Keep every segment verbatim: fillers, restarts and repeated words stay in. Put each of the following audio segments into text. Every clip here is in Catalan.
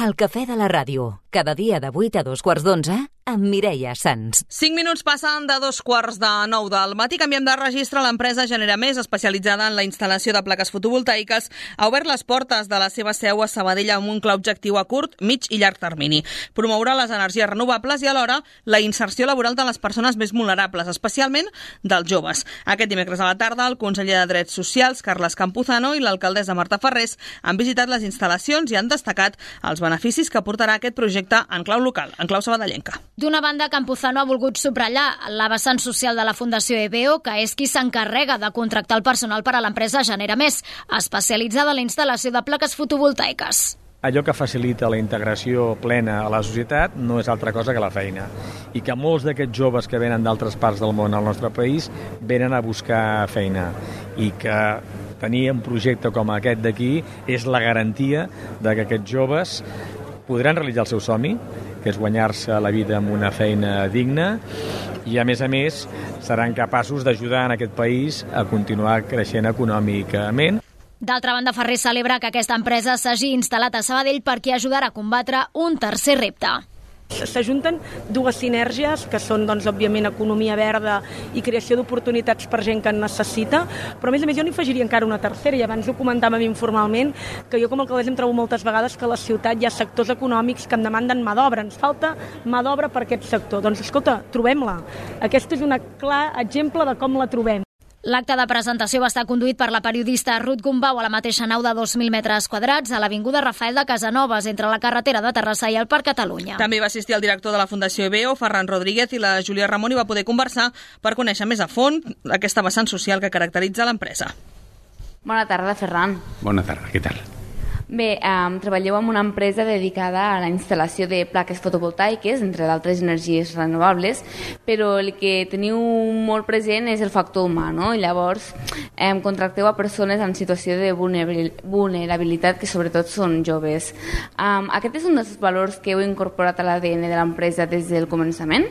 El cafè de la ràdio, cada dia de vuit a dos quarts d'onze, amb Mireia Sans. Cinc minuts passen de dos quarts de nou del matí. Canviem de registre. L'empresa Genera Més, especialitzada en la instal·lació de plaques fotovoltaiques, ha obert les portes de la seva seu a Sabadell amb un clar objectiu a curt, mig i llarg termini: promoure les energies renovables i alhora la inserció laboral de les persones més vulnerables, especialment dels joves. Aquest dimecres a la tarda, el conseller de Drets Socials, Carles Campuzano, i l'alcaldessa Marta Ferrés han visitat les instal·lacions i han destacat els beneficis que aportarà aquest projecte en clau local, en clau sabadellenca. D'una banda, Campuzano ha volgut subratllar la vessant social de la Fundació E B O, que és qui s'encarrega de contractar el personal per a l'empresa Genera Més, especialitzada en la instal·lació de plaques fotovoltaiques. Allò que facilita la integració plena a la societat no és altra cosa que la feina. I que molts d'aquests joves que venen d'altres parts del món al nostre país venen a buscar feina. I que tenir un projecte com aquest d'aquí és la garantia de que aquests joves podran realitzar el seu somni, que és guanyar-se la vida amb una feina digna, i a més a més seran capaços d'ajudar en aquest país a continuar creixent econòmicament. D'altra banda, Ferrer celebra que aquesta empresa s'hagi instal·lat a Sabadell perquè ajudarà a combatre un tercer repte. S'ajunten dues sinergies que són, doncs, òbviament, economia verda i creació d'oportunitats per gent que en necessita, però a més a més jo n'hi afegiria encara una tercera, i abans ho comentàvem informalment, que jo com a alcaldessa em trobo moltes vegades que a la ciutat hi ha sectors econòmics que em demanden mà d'obra, ens falta mà d'obra per aquest sector. Doncs escolta, trobem-la. Aquest és un clar exemple de com la trobem. L'acte de presentació va estar conduït per la periodista Ruth Gumbau a la mateixa nau de dos mil metres quadrats a l'avinguda Rafael de Casanovas, entre la carretera de Terrassa i el Parc Catalunya. També va assistir el director de la Fundació E B O, Ferran Rodríguez, i la Júlia Ramon, i va poder conversar per conèixer més a fons aquesta vessant social que caracteritza l'empresa. Bona tarda, Ferran. Bona tarda, què tal? Bé, um, treballeu en una empresa dedicada a la instal·lació de plaques fotovoltaiques, entre d'altres energies renovables, però el que teniu molt present és el factor humà, no? I llavors um, contracteu a persones en situació de vulnerabilitat, que sobretot són joves. Um, aquest és un dels valors que heu incorporat a l'A D N de l'empresa des del començament?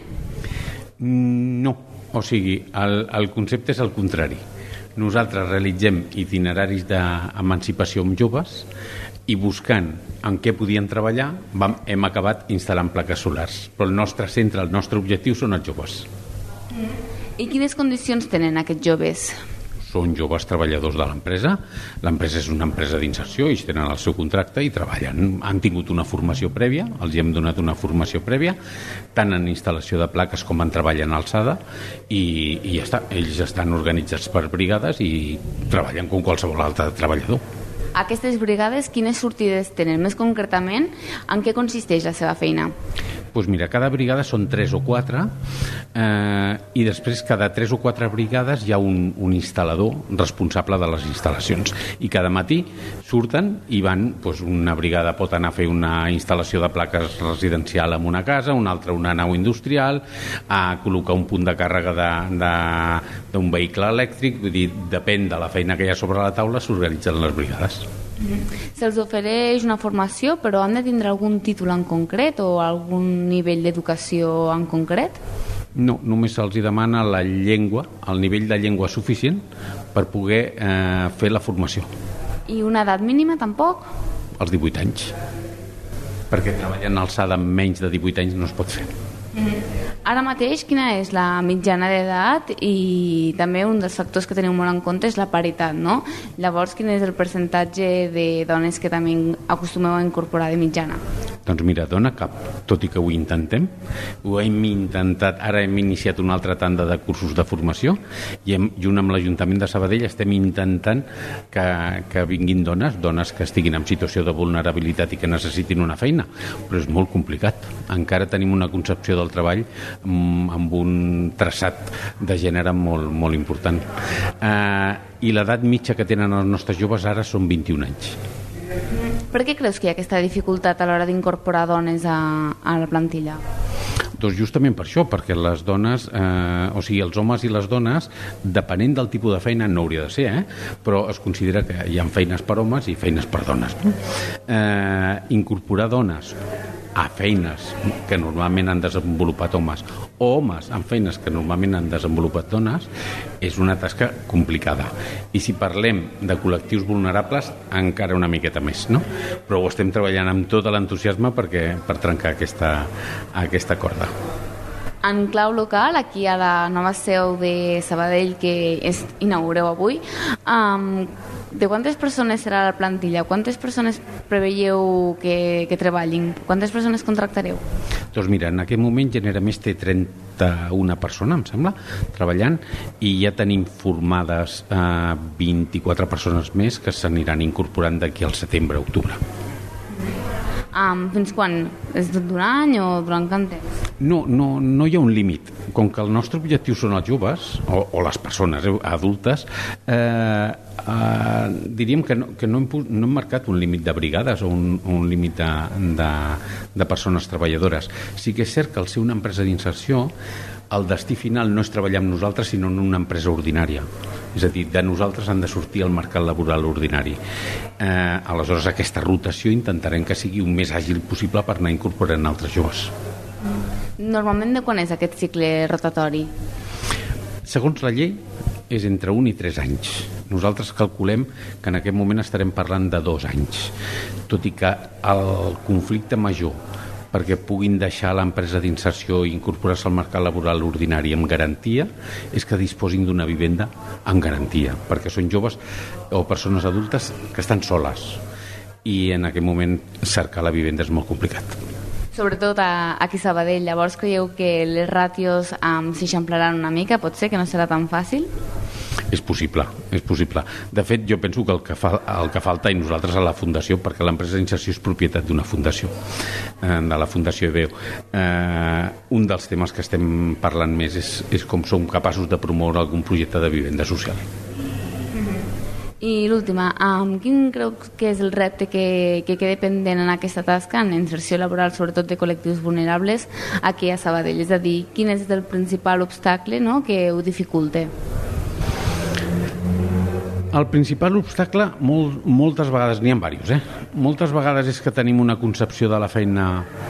No, o sigui, el, el concepte és el contrari. Nosaltres realitzem itineraris d'emancipació amb joves i buscant en què podien treballar vam, hem acabat instal·lant plaques solars. Però el nostre centre, el nostre objectiu són els joves. I quines condicions tenen aquests joves? Són joves treballadors de l'empresa. L'empresa és una empresa d'inserció, ells tenen el seu contracte i treballen. Han tingut una formació prèvia, els hem donat una formació prèvia, tant en instal·lació de plaques com en treball en alçada, i, i ja està. Ells estan organitzats per brigades i treballen com qualsevol altre treballador. Aquestes brigades, quines sortides tenen? Més concretament, en què consisteix la seva feina? Doncs mira, cada brigada són tres o quatre, eh, i després cada tres o quatre brigades hi ha un, un instal·lador responsable de les instal·lacions, i cada matí surten i van, doncs una brigada pot anar a fer una instal·lació de plaques residencial en una casa, una altra una nau industrial, a col·locar un punt de càrrega de, de, d'un vehicle elèctric. Vull dir, depèn de la feina que hi ha sobre la taula, s'organitzen les brigades. Se'ls ofereix una formació, però han de tindre algun títol en concret o algun nivell d'educació en concret? No, només se'ls demana la llengua, el nivell de llengua suficient per poder eh, fer la formació. I una edat mínima, tampoc? Els divuit anys. Perquè treballar en alçada amb menys de divuit anys no es pot fer. Mm. Ara mateix, quina és la mitjana d'edat? I també un dels factors que teniu molt en compte és la paritat, no? Llavors, quin és el percentatge de dones que també acostumeu a incorporar de mitjana? Doncs mira, dona cap, tot i que ho intentem. Ho hem intentat, ara hem iniciat una altra tanda de cursos de formació i hem, junt amb l'Ajuntament de Sabadell estem intentant que, que vinguin dones, dones que estiguin en situació de vulnerabilitat i que necessitin una feina, però és molt complicat. Encara tenim una concepció del treball amb un traçat de gènere molt, molt important. Eh, I l'edat mitja que tenen els nostres joves ara són vint-i-un anys. Per què creus que hi ha aquesta dificultat a l'hora d'incorporar dones a, a la plantilla? Doncs justament per això, perquè les dones, eh, o sigui, els homes i les dones, depenent del tipus de feina, no hauria de ser, eh? Però es considera que hi ha feines per homes i feines per dones. No? Eh, incorporar dones a feines que normalment han desenvolupat homes o homes en feines que normalment han desenvolupat dones, és una tasca complicada. I si parlem de col·lectius vulnerables, encara una miqueta més, no? Però ho estem treballant amb tot l'entusiasme perquè, per trencar aquesta, aquesta corda. En clau local, aquí a la nova seu de Sabadell que es inaugureu avui, um, de quantes persones serà la plantilla? Quantes persones preveieu que, que treballin? Quantes persones contractareu? Doncs mira, en aquest moment Generamés té trenta-una persones, em sembla, treballant, i ja tenim formades eh, vint-i-quatre persones més que s'aniran incorporant d'aquí al setembre-octubre. Um, fins quan? És tot d'un any o durant quant temps? No, no, no hi ha un límit. Com que el nostre objectiu són els joves, o, o les persones eh, adultes, eh, eh, diríem que, no, que no, hem, no hem marcat un límit de brigades o un, un límit de, de, de persones treballadores. Sí que és cert que al ser una empresa d'inserció, el destí final no és treballar amb nosaltres, sinó en una empresa ordinària. És a dir, de nosaltres han de sortir al mercat laboral ordinari. Eh, aleshores, aquesta rotació intentarem que sigui el més àgil possible per anar incorporant altres joves. Normalment de quan és aquest cicle rotatori? Segons la llei, és entre un i tres anys. Nosaltres calculem que en aquest moment estarem parlant de dos anys, tot i que el conflicte major perquè puguin deixar l'empresa d'inserció i incorporar-se al mercat laboral ordinari amb garantia és que disposin d'una vivenda amb garantia, perquè són joves o persones adultes que estan soles i en aquest moment cercar la vivenda és molt complicat. Sobretot a, aquí a Sabadell. Llavors creieu que les ràtios um, s'eixamplaran una mica? Pot ser que no serà tan fàcil? És possible, és possible. De fet, jo penso que el que, fa, el que falta, i nosaltres a la Fundació, perquè l'empresa d'inserció és propietat d'una fundació, eh, de la Fundació E B O, eh, un dels temes que estem parlant més és, és com som capaços de promoure algun projecte de vivenda social. I l'última, um, quin creu que és el repte que, que queda pendent en aquesta tasca, en inserció laboral, sobretot de col·lectius vulnerables, aquí a Sabadell? És a dir, quin és el principal obstacle, no?, que ho dificulte? El principal obstacle, molt, moltes vegades, n'hi ha diversos, eh? Moltes vegades és que tenim una concepció de la feina...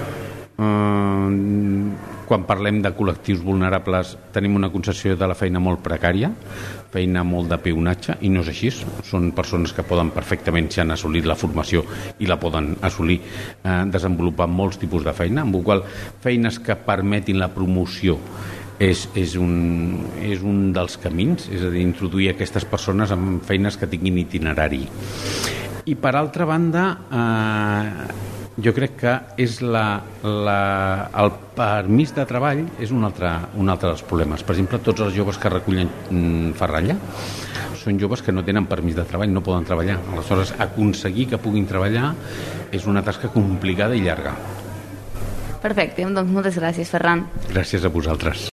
Eh, quan parlem de col·lectius vulnerables tenim una concepció de la feina molt precària, feina molt de peonatge, i no és així. Són persones que poden perfectament, si han assolit la formació i la poden assolir, eh, desenvolupar molts tipus de feina, amb la qual feines que permetin la promoció és, és, un, és un dels camins, és a dir, introduir aquestes persones en feines que tinguin itinerari. I per altra banda, eh, jo crec que és la, la, el permís de treball és un altre, un altre dels problemes. Per exemple, tots els joves que recullen mm, ferralla són joves que no tenen permís de treball, no poden treballar. Aleshores, aconseguir que puguin treballar és una tasca complicada i llarga. Perfecte, doncs moltes gràcies, Ferran. Gràcies a vosaltres.